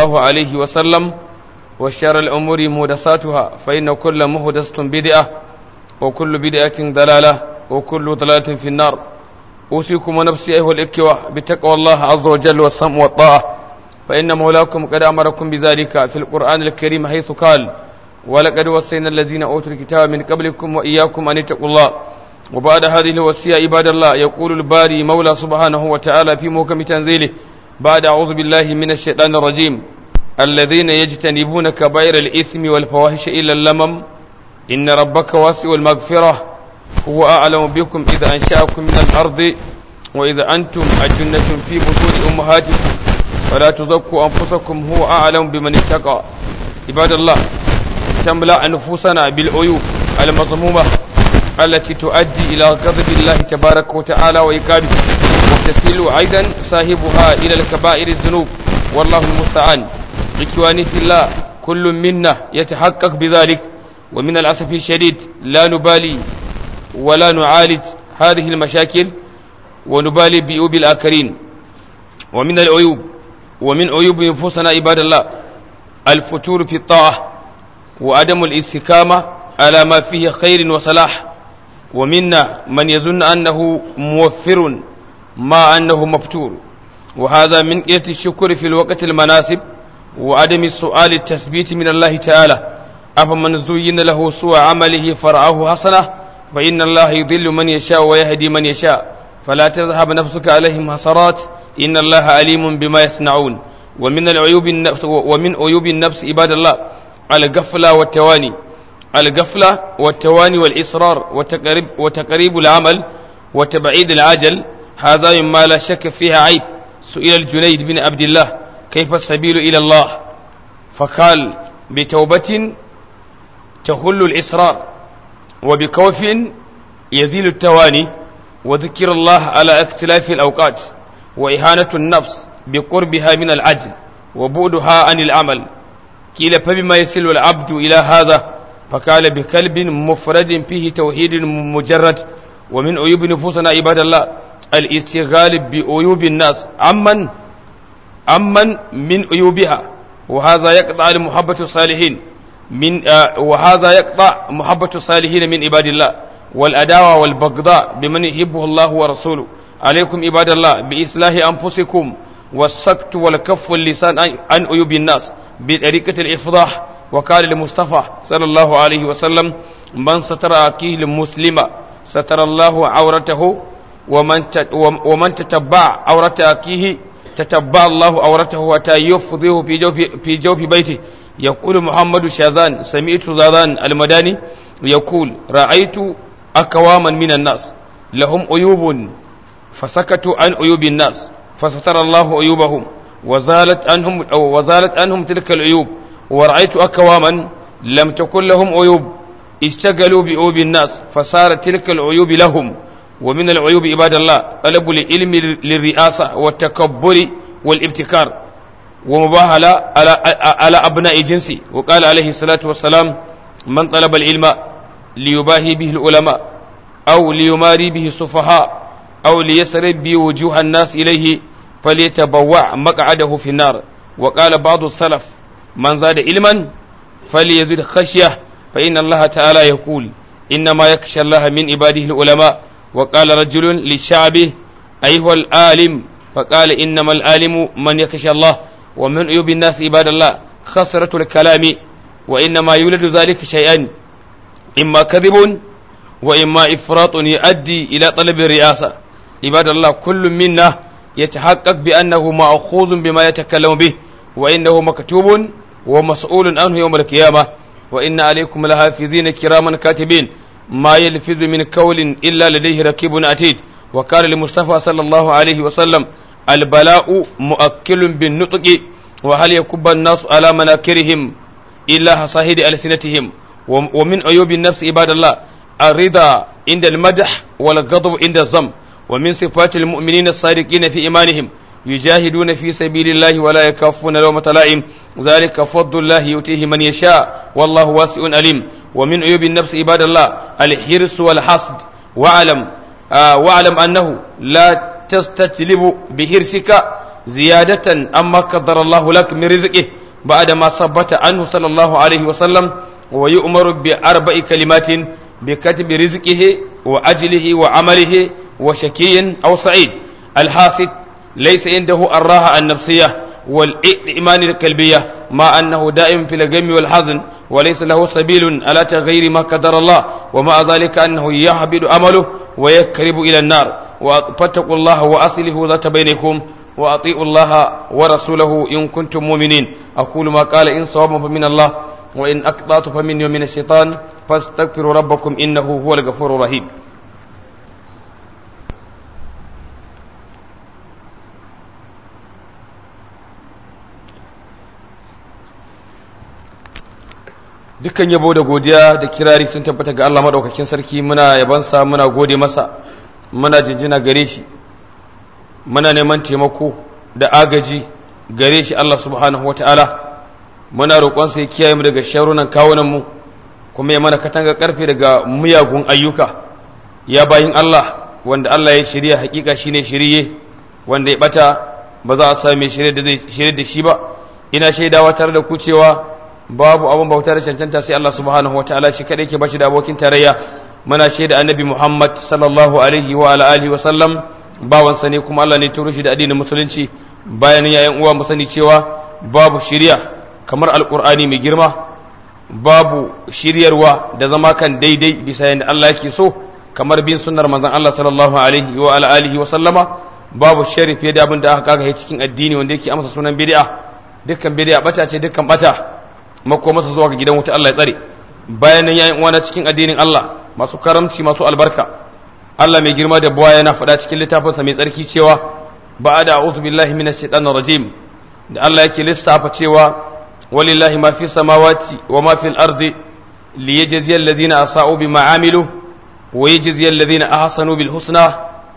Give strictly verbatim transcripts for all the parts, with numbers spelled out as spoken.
الله عليه وسلم وشر الأمور محدثاتها فإن كل محدثة بدعة وكل بدعة ضلالة وكل ضلالة في النار. أوصيكم ونفسي أيها الإخوة بتقوى الله عز وجل والسمع والطاعة، فإن مولاكم قد أمركم بذلك في القرآن الكريم حيث قال: ولقد وصينا الذين أوتوا الكتاب من قبلكم وإياكم أن اتقوا الله. وبعد هذه الوصية عباد الله يقول الباري مولى سبحانه وتعالى في محكم تنزيله بعد أعوذ بالله من الشيطان الرجيم: الذين يجتنبون كبائر الإثم والفواحش إلا اللمم إن ربك واسع المغفرة هو أعلم بكم إذا أنشأكم من الأرض وإذا أنتم أجنة في بطون أمهاتكم فلا تزكوا أنفسكم هو أعلم بمن اتقى. عباد الله، تملأ نفوسنا بالعيوب المذمومة التي تؤدي إلى غضب الله تبارك وتعالى وعقابه، وتسيل أيضا صاحبها إلى الكبائر الذنوب، والله المستعان. إخواني في الله، كل منا يتحقق بذلك، ومن الأسف الشديد لا نبالي ولا نعالج هذه المشاكل ونبالي بعيوب الآخرين. ومن العيوب ومن عيوب نفوسنا عباد الله الفتور في الطاعة وعدم الاستقامة على ما فيه خير وصلاح، ومنا من يظن أنه موفر ما أنه مفتور، وهذا من قلة الشكر في الوقت المناسب وعدم السؤال التثبيت من الله تعالى. أفمن زين له سوء عمله فرعه حسنة فإن الله يضل من يشاء ويهدي من يشاء فلا تذهب نفسك عليهم حسرات إن الله عليم بما يصنعون. ومن العيوب النفس ومن عيوب النفس عباد الله الغفلة والتواني الغفلة والتواني والإصرار وتقريب وتقريب العمل وتبعيد العجل، هذا مما لا شك فيها عيب. سئل الجنيد بن عبد الله: كيف السبيل إلى الله؟ فقال: بتوبة تهل الإصرار، وبكوف يزيل التواني، وذكر الله على اختلاف الأوقات، وإهانة النفس بقربها من العجل وبعدها عن العمل. قيل: فبما يصل العبد إلى هذا؟ فقال: بقلب مفرد فيه توحيد مجرد. ومن عيوب نفوسنا عباد الله الاستغلال بعيوب الناس عمن عمن من عيوبها، وهذا يقطع المحبة الصالحين من آه وهذا يقطع محبة الصالحين من عباد الله، والأداوة والبغضاء بمن يحبه الله ورسوله. عليكم عباد الله بإصلاح أنفسكم والسكت والكف واللسان عن عيوب الناس بطريقة الإفضاح. وقال المصطفى صلى الله عليه وسلم: من ستر أخيه المسلم ستر الله عورته، ومن ومن تتبع عورة أخيه تتبع الله عورته حتى يفضيه في جوف في جوف بيته. يقول محمد شاذان: سمعت زاذان المداني يقول: رأيت أقواما من الناس لهم عيوب فسكتوا عن عيوب الناس فستر الله عيوبهم وزالت عنهم أو وزالت عنهم تلك العيوب، ورأيت أقواما لم تكن لهم عيوب اشتغلوا بعيوب الناس فصارت تلك العيوب لهم. ومن العيوب عباد الله طلب العلم للرئاسة والتكبر والابتكار ومباهلة على على أبناء جنسه. وقال عليه الصلاة والسلام: من طلب العلم ليباهي به العلماء أو ليماري به السفهاء أو ليسرب به وجوه الناس إليه فليتبوع مقعده في النار. وقال بعض السلف: من زاد علما فليزد خشية فإن الله تعالى يقول: إنما يخشى الله من عباده العلماء. وقال رجل للشعب: أيها العالم؟ فقال: إنما العالم من يخشى الله. ومن عيوب الناس عباد الله خسرة الكلام، وإنما يولد ذلك شيئان: إما كذب وإما إفراط يؤدي إلى طلب الرئاسة. عباد الله، كل منا يتحقق بأنه مأخوذ بما يتكلم به، وإنه مكتوب ومسؤول عنه يوم القيامة. وإن عليكم لحافظين كراما كاتبين ما يلفظ من قول إلا لديه رقيب عتيد. وقال لمصطفى صلى الله عليه وسلم: البلاء مؤكل بالنطق وهل يكب الناس على مناكرهم إلا حصائد ألسنتهم. ومن عيوب النفس عباد الله الرضا عند المدح والغضب عند الذم. ومن صفات المؤمنين الصادقين في إيمانهم يجاهدون في سبيل الله ولا يكافون لومة لائم، ذلك فضل الله يؤتيه من يشاء والله واسع عليم. ومن عيوب النفس عباد الله الحرص والحسد. واعلم آه واعلم أنه لا تستجلب بحرصك زيادة أما قدر الله لك من رزقه بعدما ثبت عنه صلى الله عليه وسلم ويؤمر بأربع كلمات بكتب رزقه وأجله وعمله وشكي أو سعيد. الحاسد ليس عنده الراحة النفسية والإيمان القلبية مع أنه دائم في الغم والحزن وليس له سبيل على تغيير ما قدر الله ومع ذلك أنه يحبط عمله ويقرب إلى النار. فاتقوا الله وأصلحوا ذات بينكم وأطيعوا الله ورسوله إن كنتم مؤمنين. أقول ما قال إن صواب فمن الله وإن أقطعت فمني ومن الشيطان فاستغفروا ربكم إنه هو الغفور الرحيم. dukkan yabo da godiya da kirari sun tabbata ga Allah madaukakin sarki. Muna yabansa, muna gode masa, muna jinjina gare shi, muna neman taimako da agaji gare shi Allah subhanahu wataala. Muna roƙonsa ya kiyaye mu daga sharunan kawunan mu, kuma ya mana katanga karfe daga miyagun ayyuka. Ya bayin Allah, wanda Allah ya shirya hakika shine shiriye, wanda ya bata ba za a same shirye da zai shirye da shi ba. Ina shaidawa tare da ku cewa babu abun bauta da cancanta sai Allah subhanahu wataala shi kadai ke bashi da abokin tarayya. Muna shaida annabi Muhammad sallallahu alaihi wa ala alihi wa sallam bawansa ne, kuma Allah ne turo shi da addinin musulunci. Bayan yayin uwa mu sani cewa babu shiriya kamar alqur'ani mai girma, babu shiryarwa da zama kan daidai bisa yadda Allah yake so kamar bin sunnar manzon Allah sallallahu alaihi wa ala alihi wa sallama. Babu sharri fiye da abin da aka kaga cikin addini wanda yake amsa sunan bid'a. Dukkan bid'a bata ce, dukkan bata mako masa zuwa ga gidan wuta, Allah ya tsare. Bayan nan yayin uwana cikin addinin Allah masu karamci masu albarka, Allah mai girma da buwa yana faɗa cikin littafinsa mai tsarki cewa ba'ada a'udhu billahi minash shaitanir rajim, da Allah yake lissafa cewa walillahi ma fi samawati wa ma fil ardi liyajziya alladhina asa'u bima amilu wa yajziya alladhina ahsanu bil husna.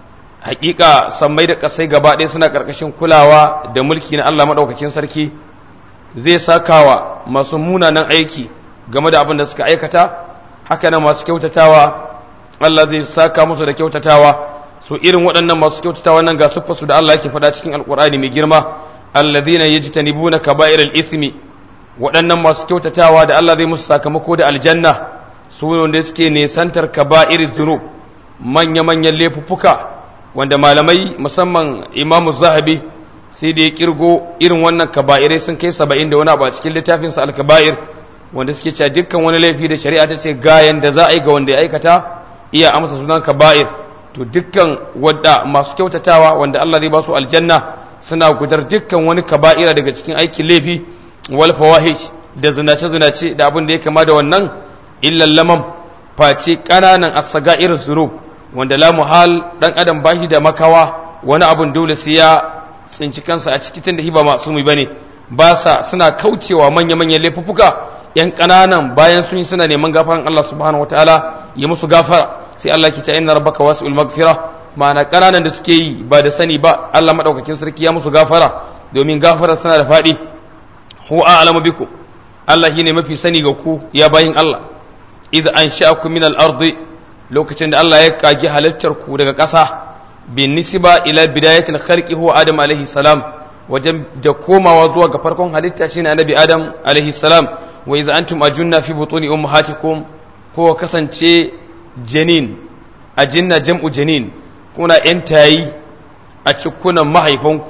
Hakika sammai da kasai gaba ɗaya suna karkashin kulawa da mulki na Allah madaukakin sarki. Zai sakawa masu munanan aiki game da abin da suka aikata, haka nan masu kyautatawa Allah zai saka musu da kyautatawa. So irin waɗannan masu kyautatawa nan ga siffarsu da Allah yake faɗa cikin alkur'ani mai girma, alladhina yajtanibuna kaba'iral ithmi. Waɗannan masu kyautatawa da Allah zai musu sakamako da aljanna su wanda suke nesantar kaba'iriz zunub, manya manyan laifuffuka wanda malamai musamman Imam Zahabi sai da ya kirgo irin wannan kaba'irai sun kai saba'in da wani abu a cikin littafinsa al-kaba'ir, wanda suke cewa dukkan wani laifi da shari'a ta ce gayan da za a yi ga wanda ya aikata iya amsa sunan kaba'ir. To dukkan wadda masu kyautatawa wanda Allah zai ba su aljanna suna gudar dukkan wani kaba'ira daga cikin aikin laifi, wal fawahish da zinace zinace da abin da ya kama da wannan, illa lamam face kananan as-saga'ir zurub wanda la muhal dan adam bashi da makawa wani abun dole sai ya tsinci kansa a ciki tunda hiba masumi bane. Ba sa suna kaucewa manya manyan laifuffuka, yan kananan bayan sun yi suna neman gafaran Allah subhanahu wataala ya musu gafara. Sai Allah ke ta inna rabbaka wasi'ul maghfira, ma'ana kananan da suke yi ba da sani ba Allah madaukakin sarki ya musu gafara, domin gafarar suna da fadi. huwa a'lamu bikum, Allah shine mafi sani ga ku ya bayin Allah. idza ansha'akum min al-ardi, lokacin da Allah ya kage halittar ku daga ƙasa, bin nisba ila bidayatil khalqi huwa Adam alaihi salam, wajen da komawa zuwa ga farkon halitta shine annabi Adam alaihi salam. wa idza antum ajunna fi butuni ummahatikum, ko kasance janin, ajinna jam'u janin, kuna yan tayi a cikunan mahaifanku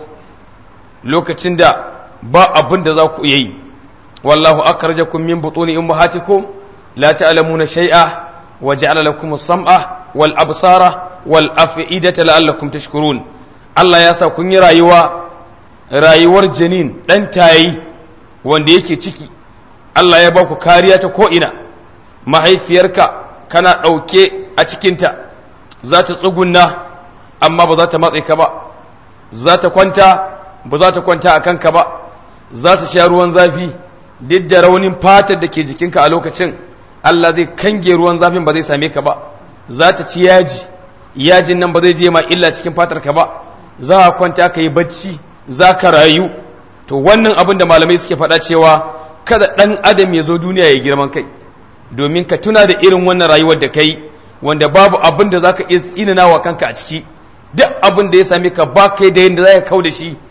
lokacin da ba abin da za ku iya yi. wallahu akhrajakum min butuni ummahatikum la ta'lamuna shay'a wa ja'ala lakum as-sam'a wal absara wal af'idata la'allakum tashkurun. Allah ya sa kun yi rayuwa rayuwar janin dan tayi wanda yake ciki. Allah ya ba ku kariya ta ko ina. Mahaifiyarka kana dauke a cikinta, za ta tsugunna amma ba za ta matse ka ba, za ta kwanta ba za ta kwanta a kanka ba, za ta sha ruwan zafi duk da raunin fatar da ke jikinka a lokacin Allah zai kange ruwan zafin ba zai same ka ba. za ta ci yaji, yajin nan ba zai je ma illa cikin fatar ka ba, za ka kwanta ka yi bacci, za ka rayu. To wannan abin da malamai suke faɗa cewa kada ɗan adam ya zo duniya ya girman kai, domin ka tuna da irin wannan rayuwar da kai wanda babu abin da za ka iya tsinana wa kanka a ciki. Duk abin da ya same ka ba kai da yadda za ka kau da shi,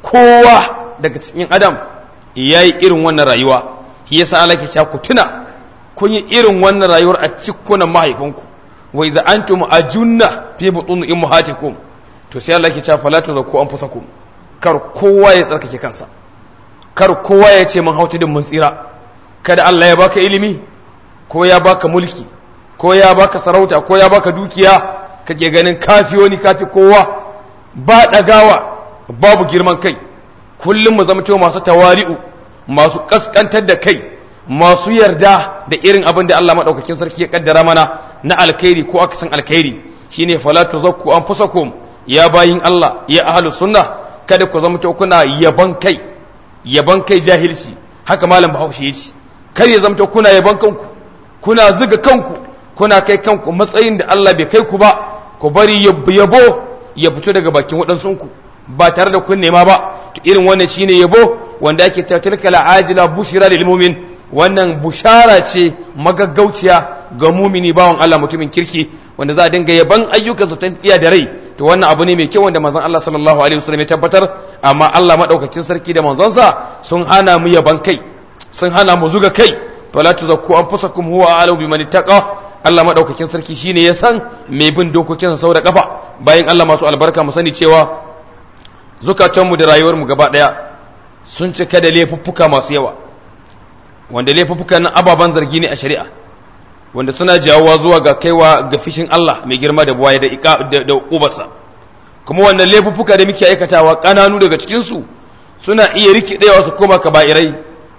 kowa daga cikin adam yayi irin wannan rayuwa. Shi yasa Allah ke cewa ku tuna kun yi irin wannan rayuwar a cikkunan mahaifanku, wa iza antum ajunna fi butun ummahatikum, to sai Allah ke cewa fala tuzakku anfusakum, kar kowa ya tsarkake kansa, kar kowa ya ce mun hauti din mun tsira. Kada Allah ya baka ilimi ko ya baka mulki ko ya baka sarauta ko ya baka dukiya kake ganin kafi wani kafi kowa, ba dagawa babu girman kai. Kullum mu zama cewa masu tawali'u, masu kaskantar da kai, masu yarda da irin abin da Allah madaukakin sarki ya kaddara mana na alkhairi ko akasin alkhairi. Shine fala tuzakku anfusakum, ya bayin Allah, ya ahlus sunna, kada ku zama cewa kuna yaban kai, yaban kai jahilci. Haka malam Bahaushe yace, kar ya zama kuna yaban kanku, kuna zuga kanku, kuna kai kanku matsayin da Allah bai kai ku ba. Ku bari yabo ya fito daga bakin waɗansunku ba tare da kun nema ba. To irin wannan shine yabo wanda ake ta tilka la'ajila bushira lil mu'min, wannan bushara ce magaggauciya ga mumini bawan Allah mutumin kirki wanda za a dinga yaban ayyukansa tun iya da rai. To wannan abu ne mai kyau wanda manzon Allah sallallahu alaihi wasallam ya tabbatar, amma Allah madaukakin sarki da manzonsa sun hana mu yaban kai, sun hana mu zuga kai. Fala tuzakku anfusakum huwa a'lamu biman ittaqa, Allah madaukakin sarki shine ya san mai bin dokokin sau da kafa. Bayan Allah masu albarka, mu sani cewa zukatanmu da rayuwarmu gaba daya sun cika da laifuffuka masu yawa, wanda laifuffukan nan ababan zargi ne a shari'a, wanda suna jawowa zuwa ga kaiwa ga fishin Allah mai girma da buwaye da iqa da uqubarsa. Kuma wannan laifuffuka da muke aikatawa kananu daga cikin su suna iya rikidewa su koma kaba'irai.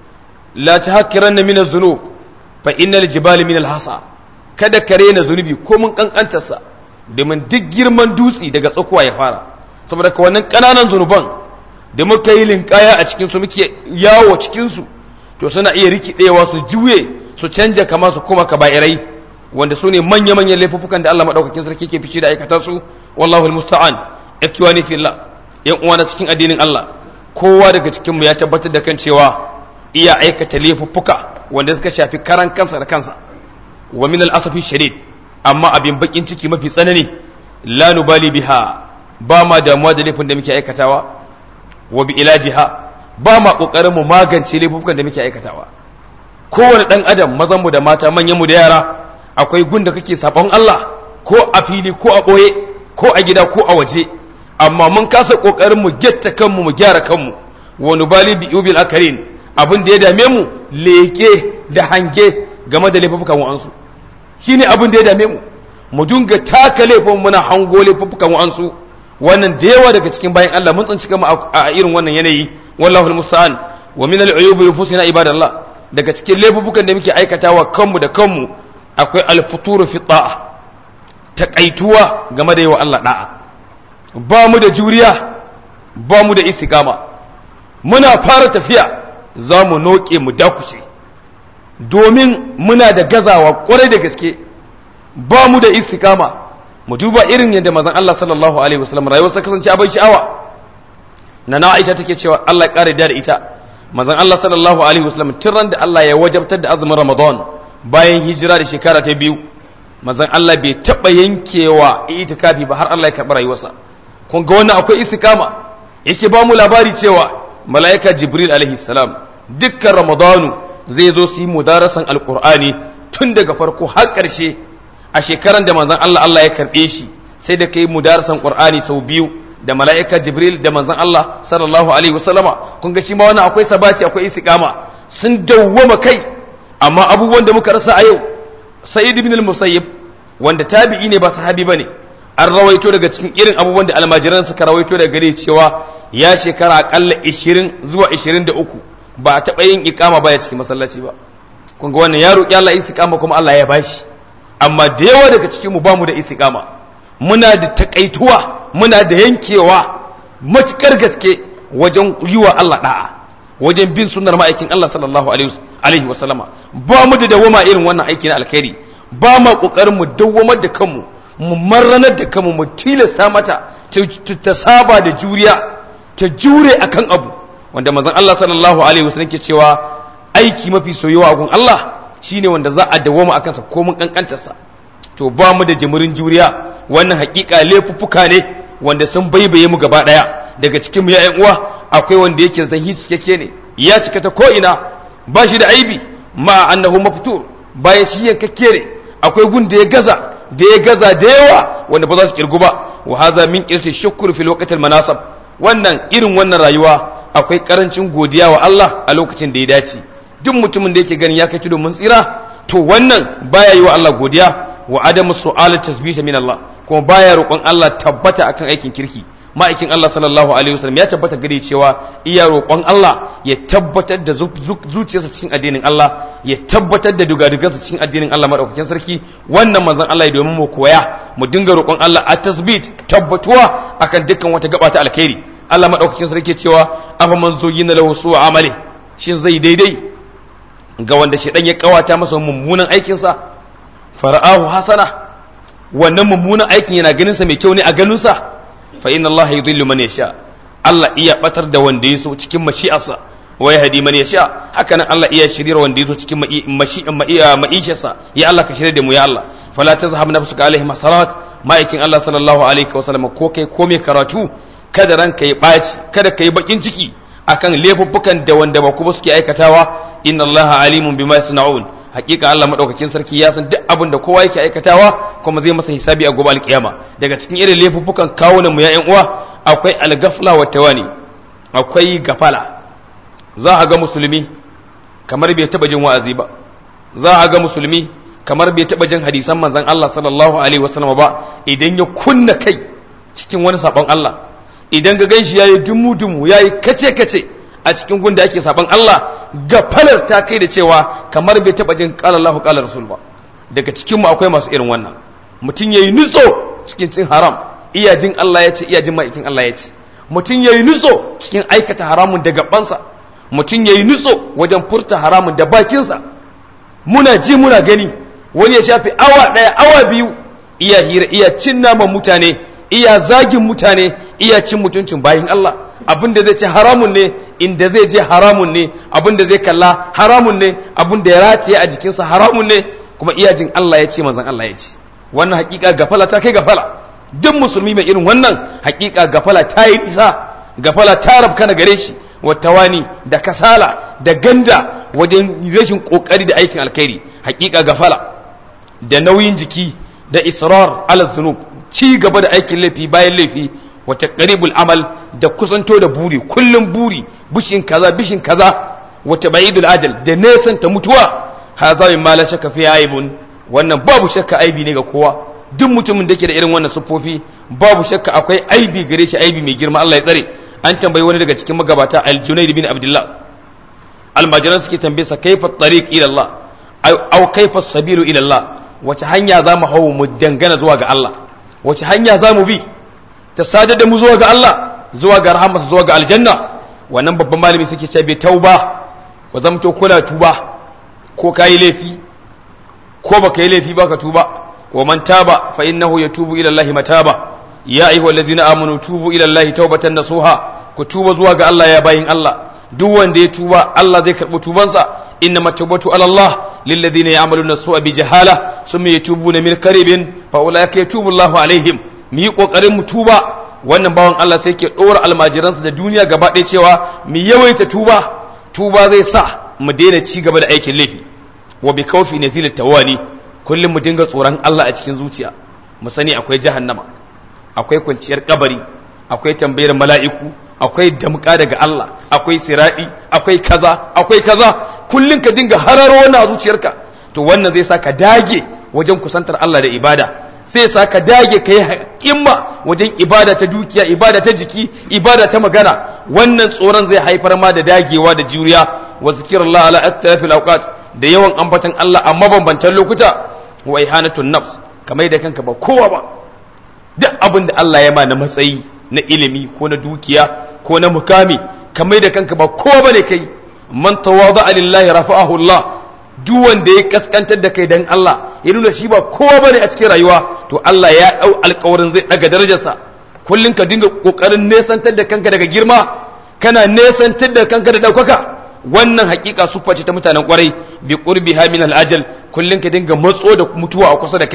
La tahqiranna min az-zunub fa innal jibala min al-hasa, kada ka rena zunubi ko mun kankantarsa, domin duk girman dutse daga tsakuwa ya fara. Saboda ka wannan kananan zunuban da muka yi linkaya a cikin su, muke yawo cikin su, to suna iya rikidewa su juye su canja kama su koma kaba'irai, wanda su ne manya-manyan laifuffukan da Allah madaukakin sarki ke fice da aikata su. Wallahu almusta'an. Ikwani fillah, yan uwana cikin addinin Allah, kowa daga cikin mu ya tabbatar da kan cewa iya aikata laifuffuka wanda suka shafi karan kansa da kansa. Wa min al-asafi shadid, amma abin bakin ciki mafi tsanani, la nubali biha, ba ma damuwa da laifin da muke aikatawa, wa bi ilajiha, ba ma kokarin mu magance laifukan da muke aikatawa. Kowane dan adam, mazan mu da mata, manyan mu da yara, akwai gunda kake sabon Allah, ko a fili ko a boye ko a gida ko a waje, amma mun kasa kokarin mu getta kanmu mu gyara kanmu. Wa nubali bi ubil akarin, abin da ya dame mu leke da hange game da laifukan wa'ansu, shine abin da ya dame mu. Mu dunga taka laifin muna hango laifukan wa'ansu. Wannan da yawa daga cikin bayan Allah mun tsinci kanmu a irin wannan yanayi. Wallahu almusta'an. Wa min al-uyub yufusina ibadallah, daga cikin laifukan da muke aikatawa kanmu da kanmu akwai al-futur fi ta'a, takaituwa game da yawa Allah da'a. Ba mu da juriya, ba mu da istiqama. Muna fara tafiya za mu noke mu dakushe, domin muna da gazawa kwarai da gaske, ba mu da istiqama. Mu duba irin yadda manzon Allah sallallahu alaihi wasallam rayuwarsa kasance abin sha'awa. Nana Aisha take cewa Allah ya kare da ita, manzon Allah sallallahu alaihi wasallam tun da Allah ya wajabtar da azumin Ramadan bayan hijira da shekara ta biyu, manzon Allah bai taba yankewa itikafi ba har Allah ya karɓi rayuwarsa. Kun ga wannan akwai istiqama. Yake ba mu labari cewa mala'ika Jibril alaihi salam dukkan Ramadanu zai zo su yi mudarasan alqur'ani tun daga farko har ƙarshe. A shekaran da manzon Allah Allah ya karɓe shi, sai da kai mudarasan qur'ani sau biyu da mala'ika Jibril da manzon Allah sallallahu alaihi wasallama. Kun ga shi ma wannan akwai sabati, akwai istiqama, sun dawwama kai. Amma abubuwan da muka rasa a yau, Sa'id ibn al-Musayyib wanda tabi'i ne ba sahabi bane, an rawaito daga cikin irin abubuwan da almajiran suka rawaito daga gare cewa ya shekara akalla ishirin zuwa ishirin da uku ba a taɓa yin iqama ba ya cikin masallaci ba. Kun ga wannan ya roki Allah istiqama kuma Allah ya bashi. Amma da yawa daga cikin mu bamu da istiqama, muna da takaituwa, muna da yankewa matukar gaske wajen yi wa Allah da'a, wajen bin sunnar ma'aikin Allah sallallahu alaihi wasallama. Ba mu da dawama irin wannan aiki na alkhairi, ba ma kokarin mu dawamar da kanmu, mu marranar da kanmu, mu tilasta mata ta saba da juriya, ta jure akan abu wanda manzon Allah sallallahu alaihi wasallam ke cewa aiki mafi soyuwa a gun Allah shine wanda za a dawoma akan sa ko mun kankantar sa. To ba mu da jimirin juriya, wannan hakika laifuffuka ne wanda sun baibaye mu gaba daya. Daga cikin mu ya uwa akwai wanda yake zahi cikakke ne, ya cika ta ko ina, ba shi da aibi, ma annahu maftur, baya shi yankakke ne, akwai gun da ya gaza da ya gaza da yawa wanda ba za su kirgu ba. Wa hadha min qilati shukr fi alwaqt almanasab, wannan irin wannan rayuwa akwai karancin godiya wa Allah a lokacin da ya dace. Duk mutumin da yake ganin ya kai tudun mun tsira, to wannan baya yi wa Allah godiya. Wa adamu su'al tasbih min Allah, kuma baya roƙon Allah tabbata akan aikin kirki. Ma'aikin Allah sallallahu alaihi wasallam ya tabbata gare cewa iya roƙon Allah ya tabbatar da zuciyarsa cikin addinin Allah, ya tabbatar da dugadugansa cikin addinin Allah madaukakin sarki. Wannan manzon Allah ya domin mu koya mu dinga roƙon Allah a tasbit, tabbatuwa akan dukkan wata gaba ta alkhairi. Allah madaukakin sarki cewa afa man zuyina lahu su'u amali, shin zai daidai ga wanda shedan ya kawata masa mummunan aikin sa, fara'ahu hasana, wannan mummunan aikin yana ganin sa mai kyau ne a ganin sa, fa inna Allah yudhillu man yasha, Allah iya batar da wanda yaso cikin mashi'arsa, wa yahdi man yasha, haka nan Allah iya shiryar wanda yaso cikin mashi'an ma'isharsa. Ya Allah ka shirye da mu ya Allah. Fala tazhab nafsuka alaihim hasarat, ma'aikin Allah sallallahu alaihi wa sallam, ko kai ko mai karatu kada ranka ya baci, kada kai bakin ciki akan laifuffukan da wanda ba ku ba suke aikatawa. Inna Allah alimun bima yasna'un, hakika Allah madaukakin sarki ya san duk abin da kowa yake aikatawa, kuma zai masa hisabi a gobe alkiyama. Daga cikin irin laifuffukan kawunan mu ya ƴan uwa akwai algafla wa tawani, akwai gafala. Za a ga musulmi kamar bai taba jin wa'azi ba, za a ga musulmi kamar bai taba jin hadisan manzon Allah sallallahu alaihi wasallam ba. Idan ya kunna kai cikin wani sabon Allah, idan ga ganshi yayi dumu dumu, yayi kace kace a cikin gunda ake saban Allah, gafalar ta kai da cewa kamar bai taba jin qala Allahu qala Rasul ba. Daga cikin mu akwai masu irin wannan, mutum yayi nutso cikin cin haram, iya jin Allah ya ce, iya jin ma'aikin Allah ya ce. Mutum yayi nutso cikin aikata haramun da gabansa, mutum yayi nutso wajen furta haramun da bakinsa. Muna ji muna gani wani ya shafi awa daya awa biyu iya hira, iya cin naman mutane, iya zagin mutane, iya cin mutuncin bayin Allah. Abin da zai ce haramun ne, inda zai je haramun ne, abin da zai kalla haramun ne, abin da ya rataye a jikinsa haramun ne, kuma iya jin Allah ya ce manzon Allah ya ce. Wannan hakika gafala ta kai gafala. Duk musulmi mai irin wannan hakika gafala ta yi nisa, gafala ta rabka na gare shi, watawani da kasala da ganda wajen rashin kokari da aikin alkhairi. Hakika gafala da nauyin jiki da israr ala zunub, ci gaba da aikin laifi bayan laifi, wata qaribul amal da kusanto da buri, kullum buri, bishin kaza bishin kaza, wata ba'idul ajal da nesan ta mutuwa. Hadha mimma la shakka fi aibun, wannan babu shakka aibi ne ga kowa. Duk mutumin da ke da irin wannan siffofi babu shakka akwai aibi gare shi, aibi mai girma. Allah ya tsare. An tambayi wani daga cikin magabata Al-Junayd bin Abdullah, almajiran suke tambaye sa kaifa tariq ila Allah aw kaifa sabilu ila Allah, wace hanya za mu hawo mu dangana zuwa ga Allah, wace hanya za mu bi ta sadar da mu zuwa ga Allah, zuwa ga rahama, zuwa ga aljanna. Wannan babban malami suke cewa bai tauba, wa zamto kula tuba, ko kai laifi ko baka yi laifi baka tuba. Wa man taba fa innahu yatubu ila Allah mataba. Ya ayyuhallazina amanu tubu ila Allah tawbatan nasuha, ku tuba zuwa ga Allah ya bayin Allah. Duk wanda ya tuba Allah zai karbi tubansa. Innama tawbatu ala Allah lilladhina ya'maluna su'a bi jahala thumma yatubuna min qaribin fa ulaika yatubu Allahu alaihim. Mu yi kokarin mu tuba. Wannan bawan Allah sai ke dora almajiransa da duniya gaba ɗaya cewa mu yawaita tuba. Tuba zai sa mu daina ci gaba da aikin laifi. Wa bi kawfi nazil tawani, kullum mu dinga tsoron Allah a cikin zuciya. Mu sani akwai jahannama, akwai kwanciyar kabari, akwai tambayar mala'iku, akwai damka daga Allah, akwai siradi, akwai kaza akwai kaza. Kullum ka dinga hararo wannan a zuciyarka. To wannan zai sa ka dage wajen kusantar Allah da ibada, sai sa ka dage ka yi himma wajen ibada ta dukiya, ibada ta jiki, ibada ta magana. Wannan tsoron zai haifar ma da dagewa da juriya. Wa zikrullah ala aktarafil awqat, da yawan ambatan Allah a mabambantan lokuta. Wa ihanatun nafs, kamar da kanka ba kowa ba. Duk abin da Allah ya ma na matsayi, na ilimi ko na dukiya ko na mukami, kamar da kanka ba kowa bane kai. Man tawada'a lillahi rafa'ahu Allah, duk wanda ya kaskantar da kai dan Allah, ya nuna shi ba kowa bane a cikin rayuwa, to Allah ya dau alƙawarin zai daga darajarsa. Kullun ka dinga kokarin nesantar da kanka daga girma, kana nesantar da kanka da daukaka. Wannan hakika suffa ce ta mutanen kwarai. Bi qurbiha min al-ajal, kullun ka dinga matso da mutuwa a kusa da kai,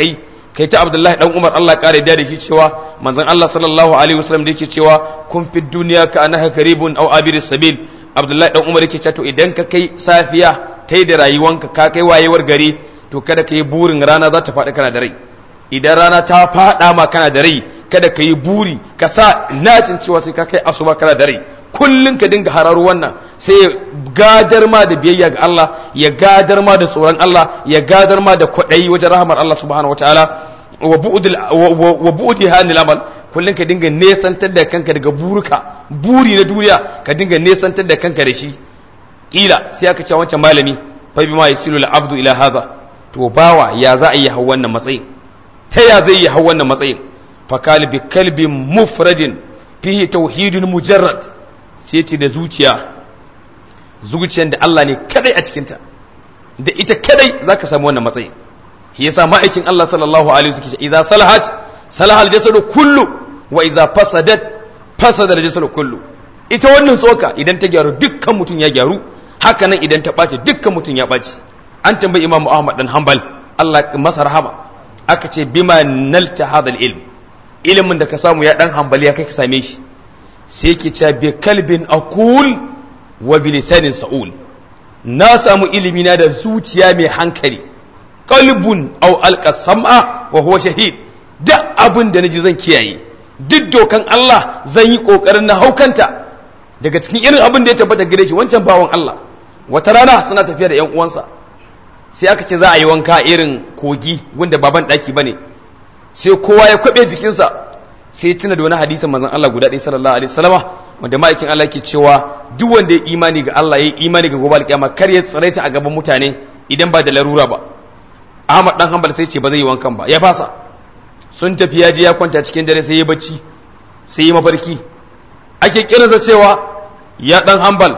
kai ta Abdullahi dan Umar Allah kare da shi cewa manzon Allah sallallahu alaihi wasallam da yake cewa kun fi duniya ka anaka karibun aw abiris sabil. Abdullahi dan Umar yake cewa to idan ka kai safiya tai da rayuwanka ka kai wayewar gari to kada ka yi burin rana za ta faɗi kana da rai. Idan rana ta faɗa ma kana da rai kada ka yi buri ka sa nacin cewa sai ka kai asuba kana da rai. Kullun ka dinga hararo wannan sai ya gadar ma da biyayya ga Allah, ya gadar ma da tsoron Allah, ya gadar ma da kwaɗayi wajen rahamar Allah subhanahu wataala wa bu'dil wa bu'di hanil amal. Kullun ka dinga nesantar da kanka daga buruka buri na duniya, ka dinga nesantar da kanka da shi. Kila sai aka ce wancan malami fa bima yasilu al-abdu ila hadha, to bawa ya za a yi hau wannan matsayin, ta ya zai yi hau wannan matsayin. Fa kalbi kalbin mufradin fihi tauhidun mujarrad, sai ce da zuciya zuciyar da Allah ne kadai a cikinta, da ita kadai zaka samu wannan matsayin. shi yasa ma'aikin Allah sallallahu alaihi wasallam yake idza salahat salahal jasadu kullu wa idza fasadat fasada al jasadu kullu. Ita wannan tsoka idan ta gyaru dukkan mutum ya gyaru, haka nan idan ta ɓaci dukkan mutum ya ɓaci. An tambayi Imam Ahmad dan Hanbal Allah masa rahama, aka ce bima nalta hadal ilm, ilimin da ka samu ya dan Hanbali ya kai ka same shi, sai ke cewa bi kalbin aqul wa bi lisanin sa'ul. Na samu ilimi na da zuciya mai hankali, qalbun aw alqa sam'a wa huwa shahid. Duk abin da naji zan kiyaye, duk dokan Allah zan yi kokarin na haukanta. Daga cikin irin abin da ya tabbata gare shi wancan bawan Allah, wata rana suna tafiya da ƴan uwansa, sai aka ce za a yi wanka irin kogi wanda baban daki bane, sai kowa ya kwabe jikinsa, sai tuna da wani hadisin manzon Allah guda ɗaya sallallahu alaihi wasallama wanda ma'aikin Allah yake cewa duk wanda ya imani ga Allah ya imani ga gobe alƙiyama kar ya tsiraita a gaban mutane idan ba da larura ba. Ahmad dan Hanbal sai ce ba zai yi wankan ba, ya fasa. Sun tafi ya je ya kwanta cikin dare sai ya bacci, sai ya mafarki. Ake kiransa cewa ya dan Hanbal,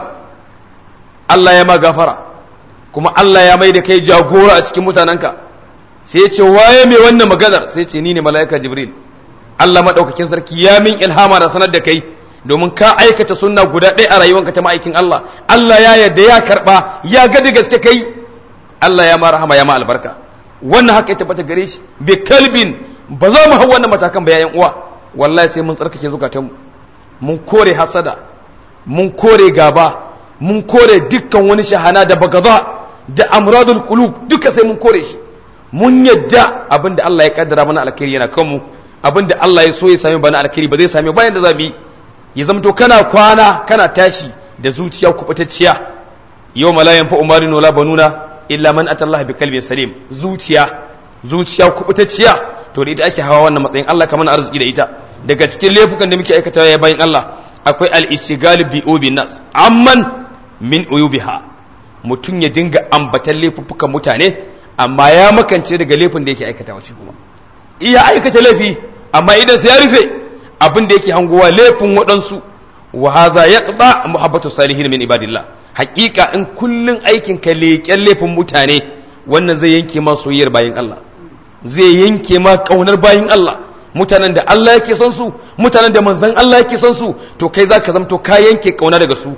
Allah ya ma gafara kuma Allah ya mai da kai jagora a cikin mutanenka. Sai ya ce waye mai wannan maganar? Sai ya ce ni ne mala'ika Jibril. Allah madaukakin sarki ya min ilhama da sanar da kai domin ka aikata sunna guda ɗaya a rayuwanka ta ma'aikin Allah. Allah ya yarda ya karba, ya ga da gaske kai. Allah ya ma rahama ya ma albarka. Wannan haka ya tabbata gare shi bi kalbin. Ba za mu hau wannan matakan ba yayin uwa, wallahi sai mun tsarkake zukatanmu, mun kore hasada, mun kore gaba, mun kore dukkan wani shahana da bagaza da amradul qulub, duka sai mun kore shi. Mun yadda abinda Allah ya kaddara mana alkhairi yana kanmu, abinda Allah ya so ya same bana alkhairi ba zai same bayan da za mu yi. Ya zamto kana kwana kana tashi da zuciya kubutacciya. Yau malayan fa umarin wala banuna illa man atallaha bi qalbin salim. Zuciya zuciya kubutacciya to da ita ake hawa wannan matsayin. Allah kamar arziki da ita. Daga cikin laifukan da muke aikatawa ya bayin Allah akwai al-istighal bi ubin nas amman min uyubiha. Mutum ya dinga ambatan laifuffukan mutane amma ya makance daga laifin da yake aikatawa shi kuma. Iya aikata laifi amma idan sai ya rufe abin da yake hangowa laifin waɗansu. Wa haza yaqda muhabbatu salihin min ibadillah. Hakika in kullun aikin ka leƙen laifin mutane, wannan zai yanke ma soyayyar bayin Allah, zai yanke ma kaunar bayin Allah. Mutanen da Allah yake son su, mutanen da manzon Allah yake son su, to kai zaka zamto ka yanke kauna daga su.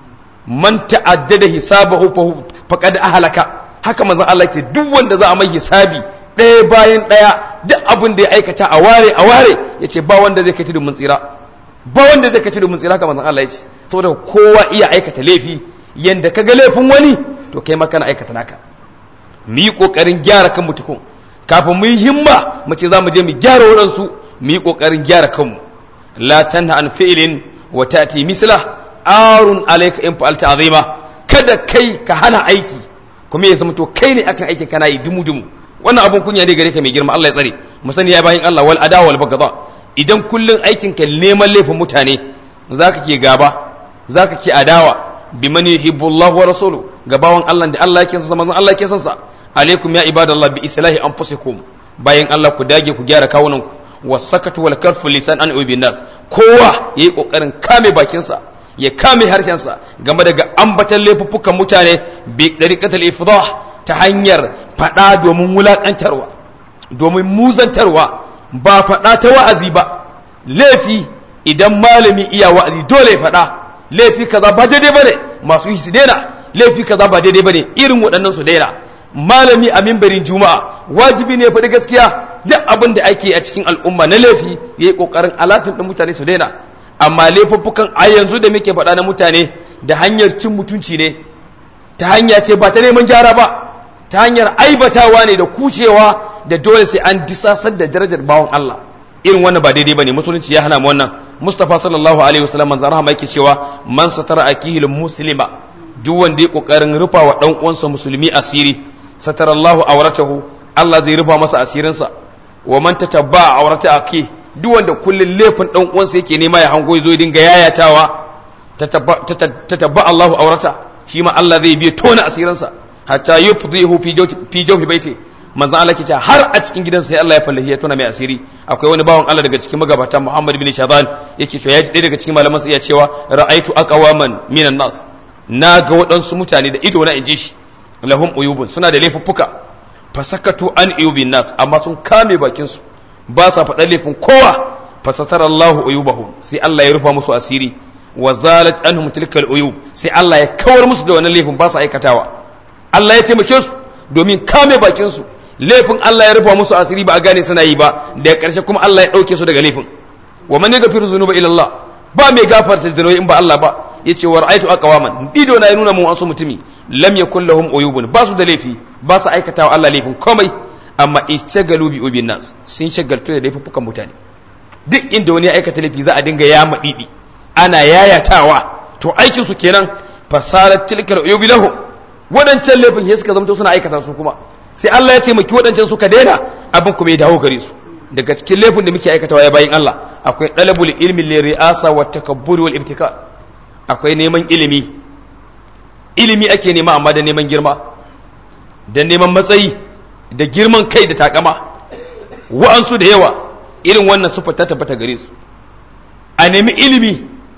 Man ta'addada hisabahu faqad ahlaka. Haka manzon Allah yake, duk wanda za a mai hisabi ɗaya bayan ɗaya duk abin da ya aikata a ware a ware, yace ba wanda zai kai tudun mun tsira, ba wanda zai kai tudun mun tsira. Haka manzon Allah yace, saboda kowa iya aikata laifi, yanda kaga laifin wani to kai ma kana aikata naka. Mu yi kokarin gyara kan mutukun kafin mu yi himma mu ce za mu je mu gyara waɗansu, mu yi ƙoƙarin gyara kanmu. La tanha an fi'lin wa ta'ti misla arun alayka in fa'alta azima. Kada kai ka hana aiki kuma ya zama to kai ne akan aikin kana yi dumu dumu. Wannan abun kunya ne gare ka mai girma, Allah ya tsare mu. Sani ya bayin Allah wal adawa wal baghdha. Idan kullun aikin ka neman laifin mutane, zaka ke gaba, zaka ke adawa biman yuhibbu Allah wa rasuluhu, gabawan Allah da Allah yake son sa, manzon Allah yake son sa. Alaikum ya ibadallah bi islahi anfusikum, bayan Allah ku dage ku gyara kawunanku. Wasakatu wal karfu lisan an ubin nas, kowa yayi kokarin kame bakin sa, ya kame harshen sa game daga ambatan laifuffukan mutane bi dariqatul ifdah, ta hanyar fada domin wulakantarwa, domin muzantarwa, ba fada ta wa'azi ba. Laifi idan malami iya wa'azi dole ya fada laifi kaza ba daidai bane, masu yi su daina, laifi kaza ba daidai bane, irin waɗannan su daina. Malami a mimbarin juma'a wajibi ne faɗi gaskiya, duk abin da ake a cikin al'umma na laifi yayi kokarin alatin din mutane su daina. Amma laifuffukan a yanzu da muke faɗa na mutane da hanyar cin mutunci ne, ta hanya ce ba ta neman gyara ba, ta hanyar aibatawa ne da kucewa da dole sai an disasar da darajar bawon Allah. Irin wannan ba daidai bane, musulunci ya hana mu wannan. Mustafa sallallahu alaihi wasallam manzo rahama yake cewa man satara akihil muslima, duk wanda ya kokarin rufa wa dan uwansa musulmi asiri, satarallahu awratahu, Allah zai rufa masa asirinsa. Wa man tatabba awrata akih, duk wanda kullun laifin dan uwansa yake nema ya hango yazo ya dinga yayatawa, tatabba Allahu awrata, shi ma Allah zai biya tona asirinsa hatta yufdihu fi jawfi fi jawfi baiti. Manzon Allah ke cewa har a cikin gidansa sai Allah ya fallahi ya tona mai asiri. Akwai wani bawan Allah daga cikin magabata Muhammad bin Shaban yake cewa ya ji daga cikin malaman sa iya cewa ra'aitu aqwaman minan nas, na ga waɗansu mutane da ido na inji shi, lahum uyubun, suna da laifuffuka, fasakatu an uyubin nas, amma sun kame bakin su ba sa faɗan laifin kowa, fasatara Allahu uyubahum, sai Allah ya rufa musu asiri, wa zalat anhum tilkal uyub, sai Allah ya kawar musu da wannan laifin ba sa aikatawa. Allah ya taimake su domin kame bakin su, laifin Allah ya rufa musu asiri ba a gane suna yi ba, daga ƙarshe kuma Allah ya ɗauke su daga laifin. Wa man yaghfiru dhunuba illa Allah, ba mai gafarta zunubai in ba Allah ba. Yace wa ra'aytu aqwaman, ido na ya nuna mun wasu mutumi lam yakul lahum uyubun, ba su da laifi, ba su aikatawa Allah laifin komai, amma istagalu bi ubin nas, sun shagaltu da laifukan mutane. Duk inda wani ya aikata laifi za a dinga ya madidi, ana yayatawa, to aikin su kenan, fasarat tilkal uyubi lahum, wadancan laifin sai suka zamto suna aikata su kuma. Sai Allah ya taimaki waɗancan suka daina, abin kuma ya dawo gare su. Daga cikin laifin da muke aikatawa ya bayin Allah akwai dalabul ilmi li ri'asa wa takabbur wal ibtika, akwai neman ilimi. Ilimi ake nema amma da neman girma, da neman matsayi, da girman kai da takama. Wa'ansu da yawa irin wannan sufa ta tabbata gare su. A nemi ilimi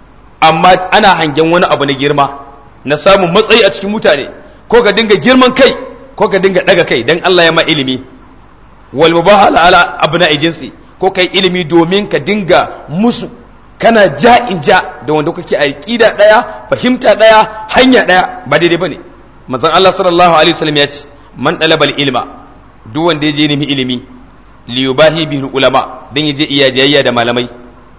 amma ana hangen wani abu na girma, na samun matsayi a cikin mutane, ko ka dinga girman kai, ko ka dinga daga kai dan Allah ya ma ilimi. Wal mubahala ala abna'i jinsi, ko kai ilimi domin ka dinga musu, kana ja in ja da wanda kake aqida daya, fahimta daya, hanya daya, ba daidai bane. Manzon Allah sallallahu alaihi wasallam ya ce man talabal ilma, duk wanda yaje nemi ilimi, li yubahi bihi ulama, dan yaje iya jayayya da malamai,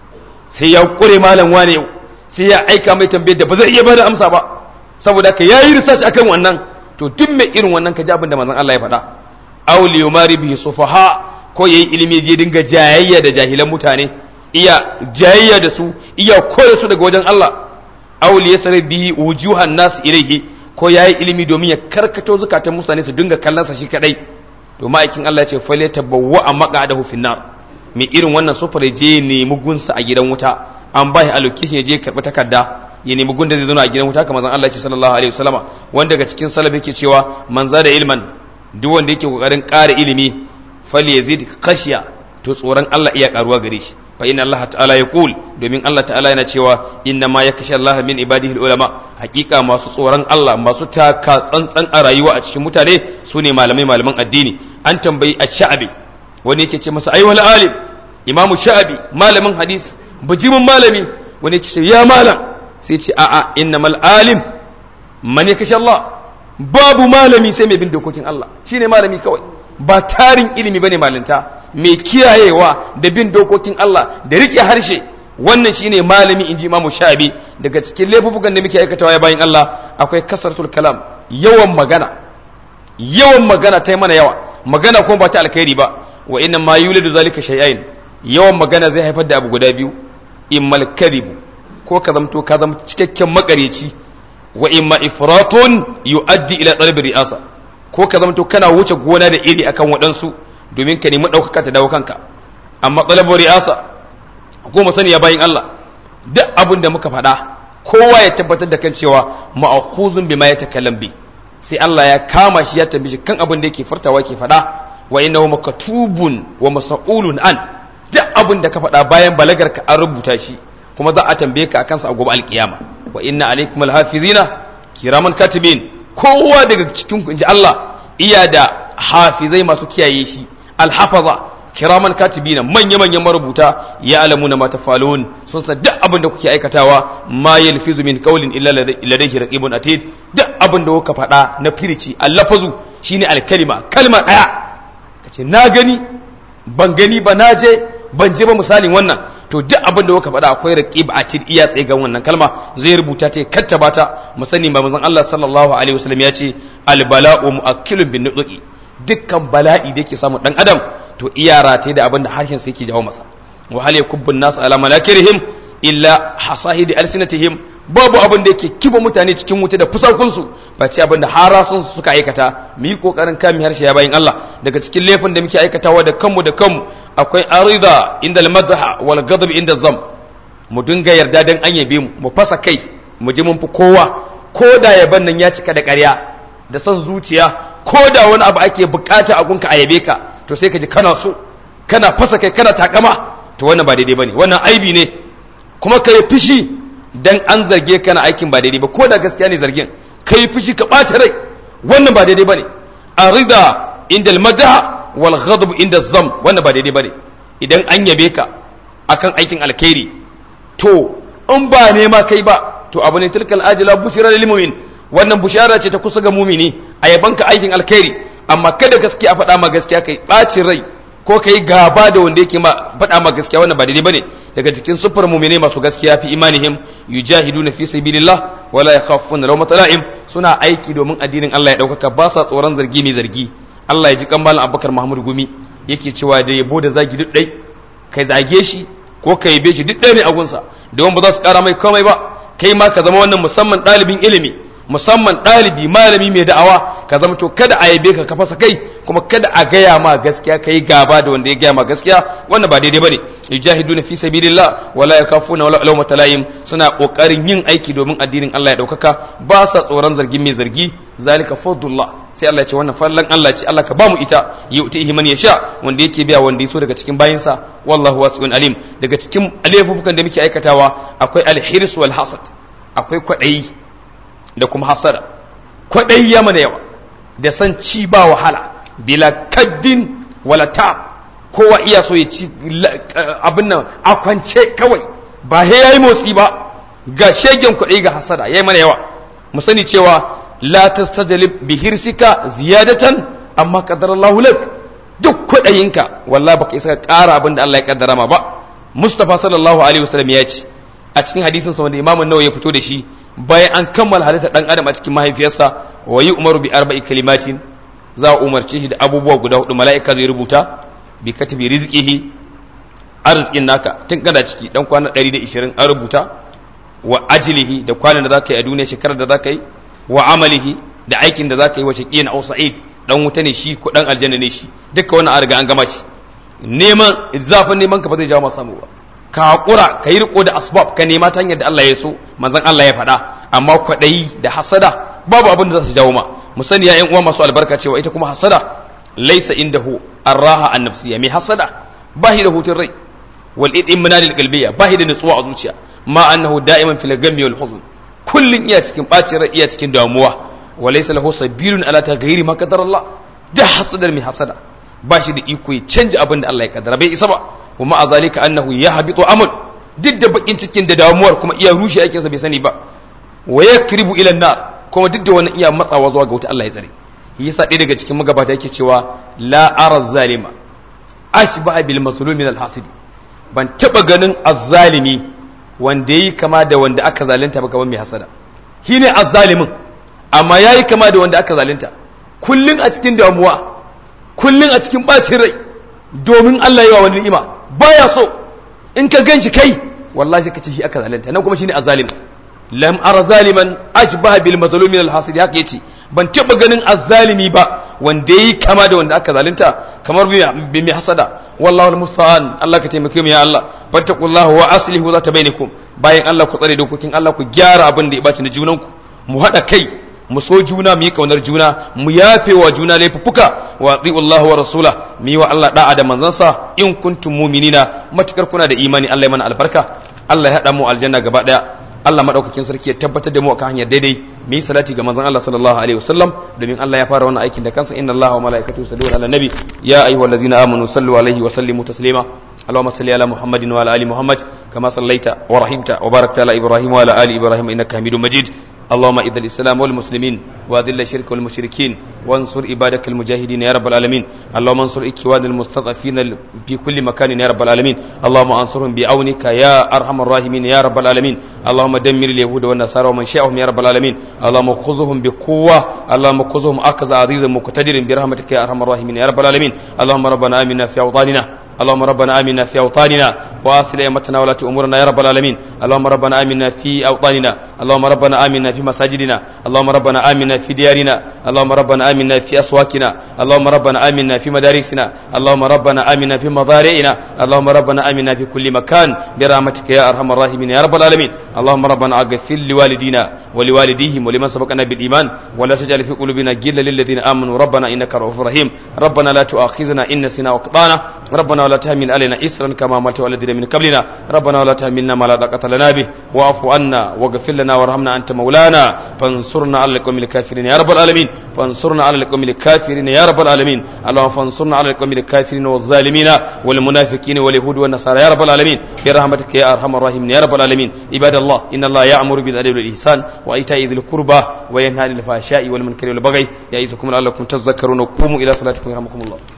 sai ya kure malam wane, sai ya aika mai tambayar da ba zai iya bada amsa ba, saboda ka yayi research akan wannan. To duk mai irin wannan ka ji abin da manzon Allah ya faɗa. Aw li yumari bihi sufaha, ko yayi ilimi je dinga jayayya da jahilan mutane, iya jayayya da su, iya koyar su daga wajen Allah. Aw li yasri bihi wujuhan nas ilayhi, ko yayi ilimi domin ya karkato zakatan mutane su dinga kallon sa shi kadai. To ma'aikin Allah ya ce fa tabawwa maq'adahu finnar, mai irin wannan sufar je ne mugunsa a gidan wuta, an bai allocation ya je karɓi takarda ya nemi gunda zai zauna a gidan wuta, kamar zan Allah ce sallallahu alaihi wasallama. Wanda daga cikin salaf yake cewa man zada ilman, duk wanda yake kokarin ƙara ilimi, falyazid khashiya, to tsoron Allah iya karuwa gare shi. Fa inna Allah ta'ala yaqul, domin Allah ta'ala yana cewa inna ma yakasha Allah min ibadihi ulama, hakika masu tsoron Allah, masu taka tsantsan a rayuwa a cikin mutane sune malamai, malaman addini. An tambayi ash-sha'bi, wani yake ce masa ayyuhal alim, imamu sha'bi, malamin hadisi, bijimin malami, wani yake ce ya malam, sai ce a'a innamal alim man yakasha Allah, babu malami sai mai bin dokokin Allah, shine malami kawai, ba tarin ilimi bane malinta. Mai kiyayewa da bin dokokin Allah da rike harshe, wannan shine malami, inji Imam Shafi. Daga cikin laifukan da muke aikatawa ya bayin Allah akwai kasratul kalam, yawan magana. Yawan magana ta mana yawa, magana kuma ba ta alkhairi ba. Wa inna ma yulidu zalika shay'ain, yawan magana zai haifar da abu guda biyu, immal kadhibu, ko ka zamto ka zama cikakken makareci, wa imma ifratun yuaddi ila talab ri'asa, ko ka zamto kana wuce gona da iri akan waɗansu domin ka nemi ɗaukaka ta dawo kanka. Amma talab ri'asa ko mu sani ya bayin Allah, duk abin da muka faɗa kowa ya tabbatar da kan cewa ma'khuzun bima yatakallam bi, sai Allah ya kama shi ya tambaye shi kan abin da yake furtawa ke faɗa. Wa innahu maktubun wa mas'ulun an, duk abin da ka faɗa bayan balagar ka an rubuta shi, kuma za a tambaye ka akan sa a gobe alkiyama. Wa inna alaikum alhafizina kiraman katibin, kowa daga cikin ku inji Allah iya da hafizai masu kiyaye shi, alhafaza kiraman katibina, manya manyan marubuta, ya alamuna ma tafalun, sun san duk abin da kuke aikatawa. Ma yalfizu min qawlin illa ladayhi raqibun atid, duk abin da kuka faɗa na firici, allafazu shine alkalima, kalma daya kace na gani, ban gani ba na je ban je ba misalin wannan to duk abin da kuka faɗa akwai raqib a cikin iya tsaye ga wannan kalma zai rubuta ta kattaba ta mu sani ba manzon Allah sallallahu alaihi wasallam ya ce al bala'u mu'akkilun bin nutqi dukkan bala'i da yake samu dan adam to iyara ta da abin da harshen sa yake jawo masa wa hal yakubbu an-nas ala malakirihim illa hasahidi alsinatihim babu abin da yake kiba mutane cikin wuta da fusakunsu face abin da harasun su suka aikata mu yi kokarin kame harshe ya bayin Allah daga cikin laifin da muke aikatawa da kanmu da kanmu akwai arida inda al-madha wal ghadab inda zam mu dinga yarda dan an yabe mu mu fasa kai mu ji mun fi kowa ko da yaban nan ya cika da ƙarya da son zuciya ko da wani abu ake bukata a gunka a yabe ka to sai ka ji kana so kana fasa kai kana takama to wannan ba daidai bane wannan aibi ne kuma kai fishi dan an zarge kana aikin ba daidai ba ko da gaskiya ne zargin kai fushi ka ɓata rai wannan ba daidai bane arida inda al-madha wal ghadab inda zam wannan ba daidai bane idan an yabe ka akan aikin alkhairi to in ba nema kai ba to abu ne tilkal ajila bushira lil mu'min wannan bushara ce ta kusa ga mu'mini a yabanka aikin alkhairi amma kada gaskiya faɗa ma gaskiya kai ɓacin rai ko kai gaba da wanda yake ma faɗa ma gaskiya wannan ba daidai bane daga cikin sufar mu'mine masu gaskiya fi imanihim yujahiduna fi sabilillah wala yakhafuna lawmata la'im suna aiki domin addinin Allah ya daukaka ba sa tsoron zargi mai zargi Allah ya ji kan malam Abubakar Muhammad Gumi yake cewa da yabo da zagi duk dai kai zage shi ko kai yabe shi duk dai ne a gunsa don ba za su kara mai komai ba kai ma ka zama wannan musamman ɗalibin ilimi musamman ɗalibi malami mai da'awa ka zama to kada a yabe ka ka fasa kai kuma kada a gaya ma gaskiya kai gaba da wanda ya gaya ma gaskiya wannan ba daidai bane yujahiduna fi sabilillah wala yakafuna lawmata la'im suna kokarin yin aiki domin addinin Allah ya daukaka ba sa tsoron zargin mai zargi zalika fadlullah sai Allah ya ce wannan fallan Allah ce Allah ka ba mu ita yu'tihi man yasha wanda yake biya wanda yaso daga cikin bayinsa wallahu wasi'un alim daga cikin alaifukan da muke aikatawa akwai alhirs wal hasad akwai kwadayi da kuma hasada kwaɗayi ya mana yawa da san ci ba wahala bila kaddin wala ta kowa iya so ya ci abin nan a kwance kawai ba he yayi motsi ba ga shegen kwaɗayi ga hasada yayi mana yawa mu sani cewa la tastajlib bi hirsika ziyadatan amma qaddara Allahu lak duk kwaɗayinka wallahi baka isa ka ƙara abin da Allah ya kaddara ma ba Mustafa sallallahu alaihi wasallam ya ce a cikin hadisin sa wanda Imam an-Nawawi ya fito da shi bayan an kammala halitta dan adam a cikin mahaifiyarsa wa yi umaru bi arba'i kalimatin za a umarce shi da abubuwa guda hudu mala'ika zai rubuta bi katibi rizqihi arzikin naka tun kana ciki dan kwana ɗari da ishirin an rubuta wa ajlihi da kwanan da zaka yi a duniya shekarar da zaka yi wa amalihi da aikin da zaka yi wace kiyana au sa'id dan wuta ne shi ko dan aljanna ne shi duka wannan an riga an gama shi neman zafin neman ka ba zai jawo masa samu ba ka haƙura ka yi riko da asbab ka nema ta hanyar da Allah ya so manzon Allah ya faɗa amma kwaɗayi da hasada babu abin da za su jawo ma mu sani ya ƴan uwa masu albarka cewa ita kuma hasada laysa indahu arraha an nafsiyya mai hasada bahi da hutun rai wal idimna lil qalbiyya bahi da nutsuwa a zuciya ma annahu da'iman fil ghammi wal huzn kullun iya cikin bacin rai iya cikin damuwa wa laysa lahu sabilun ala taghyiri ma qadara Allah da hasadar mai hasada bashi da iko ya canja abin da Allah ya kaddara bai isa ba kuma a zalika annahu ya habitu amal duk da bakin cikin da damuwar kuma iya rushe aikin sa bai sani ba wa yakribu ila nar kuma duk da wannan iya matsawa zuwa ga wuta Allah ya tsare yasa ɗaya daga cikin magabata yake cewa la ara zalima ashbaha bil mazlum min al hasid ban taba ganin azzalimi wanda yayi kama da wanda aka zalunta ba gaban mai hasada shine azzalimin amma yayi kama da wanda aka zalunta kullun a cikin damuwa kullun a cikin bacin rai domin Allah ya yi wa wani ni'ima baya so in ka ganshi kai wallahi sai ka ce shi aka zalunta nan kuma shine azzalim lam ara zaliman ashbaha bil mazlum min al hasid haka yace ban taba ganin azzalimi ba wanda yayi kama da wanda aka zalunta kamar bi mai hasada wallahu almusta'an Allah ka taimake mu ya Allah fattaqullaha wa aslihu zata bainakum bayan Allah ku tsare dokokin Allah ku gyara abin da ya baci na junanku mu hada kai mu so juna mu yi kaunar juna mu yafe wa juna laifuffuka wa ati'u Allah wa rasula mu yi wa Allah da'a da manzansa in kuntum mu'minina matukar kuna da imani Allah ya mana albarka Allah ya hada mu aljanna gaba daya Allah madaukakin sarki ya tabbatar da mu akan hanyar daidai mu yi salati ga manzon Allah sallallahu alaihi wasallam domin Allah ya fara wannan aikin da kansa inna Allah wa malaikatahu yusalluna ala nabi ya ayyuhallazina amanu sallu alaihi wa sallimu taslima اللهم صل على محمد وعلى ال محمد كما صليت ورحمت وباركت على ابراهيم وعلى ال ابراهيم انك حميد مجيد اللهم إذ الإسلام والمسلمين وأذل الشرك والمشركين وانصر عبادك المجاهدين يا رب العالمين اللهم انصر إخوان المستضعفين في كل مكان يا رب العالمين اللهم انصرهم بعونك يا أرحم الراحمين يا رب العالمين اللهم دمر اليهود والنصارى ومن شاءهم يا رب العالمين اللهم خذهم بقوة اللهم خذهم أخذ عزيز مقتدر برحمتك يا أرحم الراحمين يا رب العالمين اللهم ربنا آمنا في أوطاننا اللهم ربنا آمنا في أوطاننا وأصل أئمتنا ولاة أمورنا يا رب العالمين اللهم ربنا آمنا في أوطاننا اللهم ربنا آمنا في مساجدنا اللهم ربنا آمنا في ديارنا اللهم ربنا آمنا في أسواقنا اللهم ربنا آمنا في مدارسنا اللهم ربنا آمنا في مضارعنا اللهم ربنا آمنا في كل مكان برحمتك يا أرحم الراحمين يا رب العالمين اللهم ربنا اغفر لوالدينا ولوالديهم ولمن سبقنا بالإيمان ولا تجعل في قلوبنا غلا للذين آمنوا ربنا إنك رؤوف رحيم ربنا لا تؤاخذنا إن نسينا وأخطأنا ربنا ولا تحمل علينا إسرا كما عملت على الذين من قبلنا ربنا ولا تحملنا ما لا طاقة لنا به واعف عنا واغفر لنا وارحمنا أنت مولانا فانصرنا على القوم الكافرين يا رب العالمين فانصرنا على القوم الكافرين يا رب العالمين اللهم فانصرنا على القوم الكافرين والظالمين والمنافقين واليهود والنصارى يا رب العالمين برحمتك يا أرحم الراحمين يا رب العالمين عباد الله إن الله يأمر بالعدل والإحسان وإيتاء ذي القربى وينهى عن الفحشاء والمنكر والبغي يعظكم لعلكم تذكرون قوموا إلى صلاتكم يرحمكم الله.